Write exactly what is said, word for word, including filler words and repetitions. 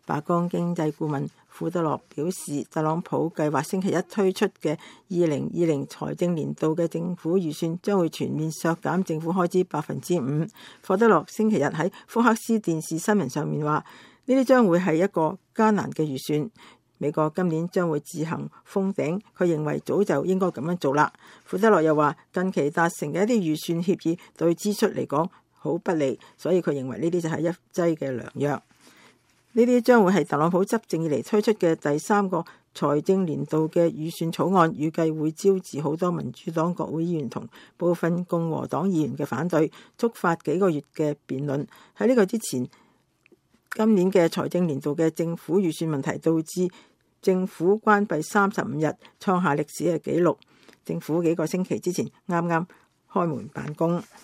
白宮經濟顧問庫德洛表示，特朗普計劃星期一推出嘅二零二零財政年度嘅政府預算將會全面削減政府開支百分之五。庫德洛星期日喺福克斯電視新聞上面話，呢啲將會係一個艱難嘅預算。美國今年將會自行封頂，佢認為早就應該咁樣做啦。庫德洛又話，近期達成嘅一啲預算協議對支出嚟講好不利，所以佢認為呢啲就係一劑嘅良藥。呢啲將會係特朗普執政以嚟推出嘅第三個財政年度嘅預算草案，預計會招致好多民主黨國會議員同部分共和黨議員嘅反對，觸發幾個月嘅辯論。喺呢個之前，今年嘅財政年度嘅政府預算問題導致政府關閉三十五日，創下歷史嘅紀錄。政府幾個星期之前啱啱開門辦公。